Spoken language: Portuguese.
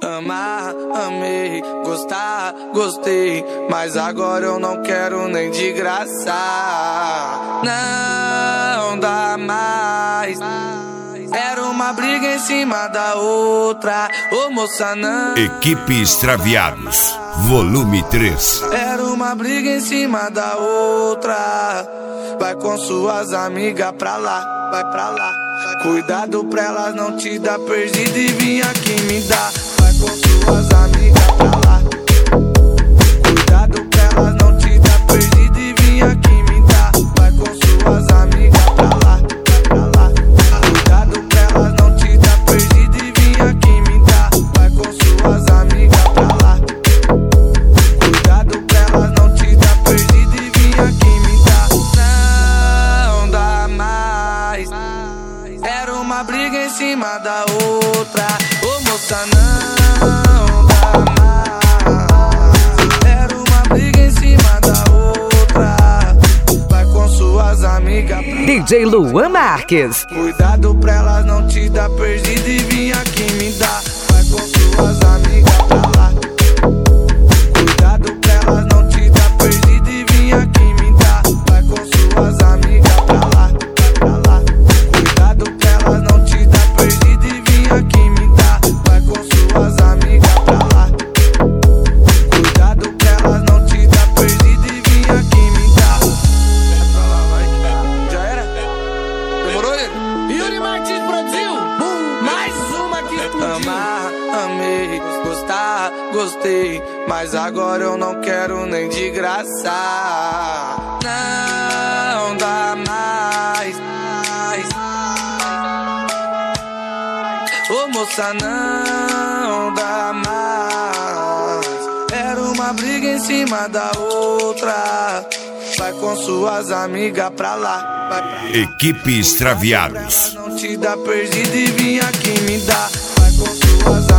Amar, amei, gostar, gostei, mas agora eu não quero nem de graça. Não dá mais. Era uma briga em cima da outra. Ô moça, não. Equipe Extraviados, volume 3. Era uma briga em cima da outra. Vai com suas amigas pra lá, vai pra lá. Cuidado pra elas não te dar perdida e vim aqui me dar. Vai com suas amigas pra lá. Cuidado pra elas não te dar perdida e vim aqui me dar. Vai com suas amigas pra lá, pra lá. Cuidado pra elas não te dar perdida e vim aqui me dar. Vai com suas amigas pra lá. Cuidado pra elas não te dar perdida e vim aqui me dar. Não dá mais. Era uma briga em cima da outra. Ô moça, não dá mais. Era uma briga em cima da outra. Vai com suas amigas pra DJ Luan Marques. Cuidado pra elas não te dar perdida e vim aqui me dar. Vai com suas amigas pra lá. Cuidado pra elas não te dar perdida e vim aqui me dar. Vai com suas amigas pra lá, pra lá. Cuidado pra elas não te dar perdida e vim aqui me dar. Vai com suas amigas pra lá. Cuidado pra elas não te dar perdida e vim aqui me dar. Pra lá, vai. Já era? Demorou, ele? Yuri Martins produziu. Mais uma que explodiu. Amar, amei, gostar, gostei, mas agora eu não quero nem de graça. Não dá mais. Ô moça, não dá mais. Era uma briga em cima da outra. Vai com suas amigas pra lá, vai pra lá. Equipe Extraviados. Não te dá perdida e vim aqui me dar. Vai com suas